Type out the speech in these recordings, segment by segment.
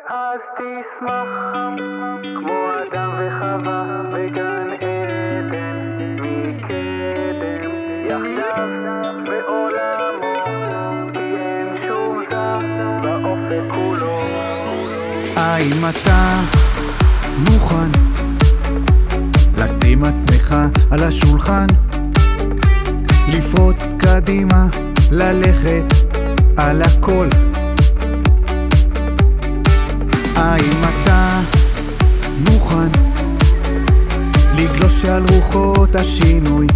ואז תשמח כמו אדם וחווה בגן עדן מקדם יחדיו בעולמו, כי אין שום זר באופק כולו. האם אתה מוכן לשים עצמך על השולחן, לפרוץ קדימה, ללכת על הכל? האם אתה מוכן לגלוש על רוחות השינוי,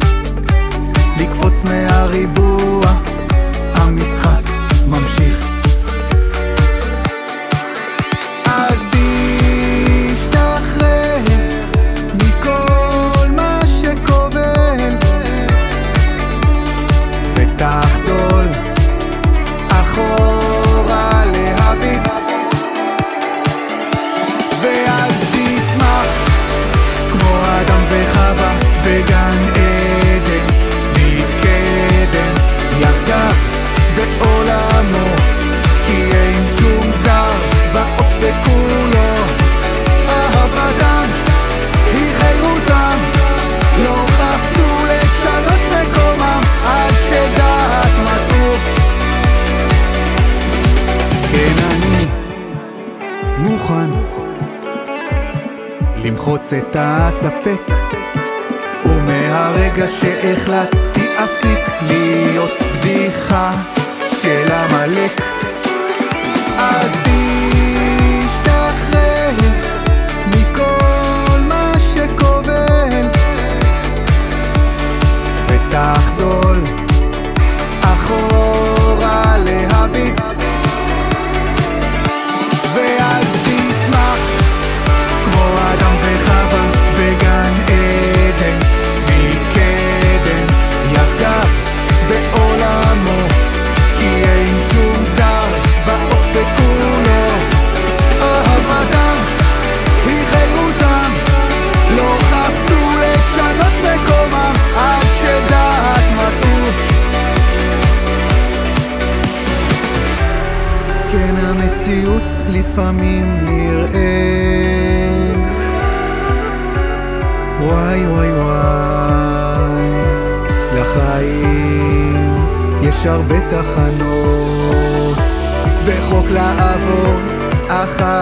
לקפוץ מהריבוע, המשחק ממשיך. אז תשתחרר מכל מה שכובל ותחדול אחורה להביט, ואז תשמח כמו אדם וחווה בגן עדן מקדם יחדיו בעולמו, כי אין שום זר באופק כולו. אהבתם היא חירותם, לא חפצו לשנות מקומם עד שדעת מצאו. כן, אני מוכן למחוץ את הספק, ומהרגע שהחלטתי אפסיק להיות בדיחה של המלך. אז תשתחרר מכל מה שכובל ותחדול אחורה להביט, ואז תשמח כמו אדם וחווה בגן עדן מקדם יחדיו בעולמו, כי אין שום זר באופק כולו. אהבתם היא חירותם, לא חפצו לשנות מקומם עד שדעת מצאו. כן, המציאות לפעמים נראה וואי וואי וואי, לחיים יש הרבה תחנות וחוק לעבור אחר